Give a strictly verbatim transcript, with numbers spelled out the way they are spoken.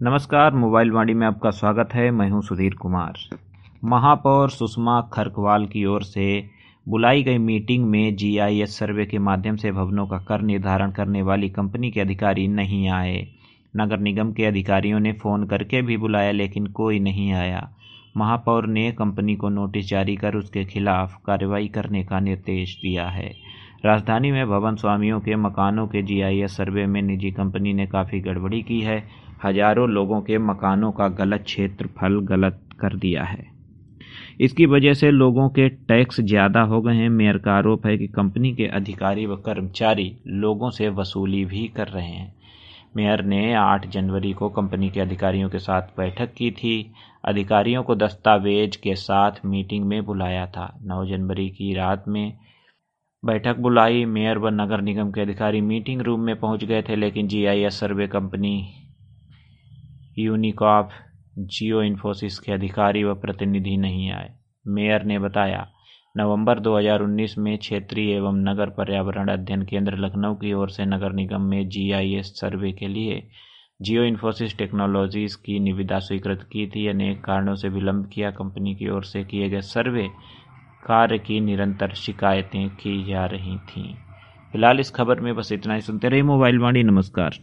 नमस्कार, मोबाइल वाणी में आपका स्वागत है। मैं हूं सुधीर कुमार। महापौर सुषमा खरकवाल की ओर से बुलाई गई मीटिंग में जीआईएस सर्वे के माध्यम से भवनों का कर निर्धारण करने वाली कंपनी के अधिकारी नहीं आए। नगर निगम के अधिकारियों ने फ़ोन करके भी बुलाया लेकिन कोई नहीं आया। महापौर ने कंपनी को नोटिस जारी कर उसके खिलाफ कार्रवाई करने का निर्देश दिया है। राजधानी में भवन स्वामियों के मकानों के जीआईएस सर्वे में निजी कंपनी ने काफ़ी गड़बड़ी की है। हजारों लोगों के मकानों का गलत क्षेत्रफल गलत कर दिया है। इसकी वजह से लोगों के टैक्स ज़्यादा हो गए हैं। मेयर का आरोप है कि कंपनी के अधिकारी व कर्मचारी लोगों से वसूली भी कर रहे हैं। मेयर ने आठ जनवरी को कंपनी के अधिकारियों के साथ बैठक की थी। अधिकारियों को दस्तावेज के साथ मीटिंग में बुलाया था। नौ जनवरी की रात में बैठक बुलाई। मेयर व नगर निगम के अधिकारी मीटिंग रूम में पहुंच गए थे, लेकिन जीआईएस सर्वे कंपनी यूनिकॉप जियो इन्फोसिस के अधिकारी व प्रतिनिधि नहीं आए। मेयर ने बताया, नवंबर दो हज़ार उन्नीस में क्षेत्रीय एवं नगर पर्यावरण अध्ययन केंद्र लखनऊ की ओर से नगर निगम में जीआईएस सर्वे के लिए जियो इन्फोसिस टेक्नोलॉजीज की निविदा स्वीकृत की थी। अनेक कारणों से विलंब किया। कंपनी की ओर से किए गए सर्वे कार्य की निरंतर शिकायतें की जा रही थीं। फिलहाल इस खबर में बस इतना ही। सुनते रहिए मोबाइल वाणी। नमस्कार।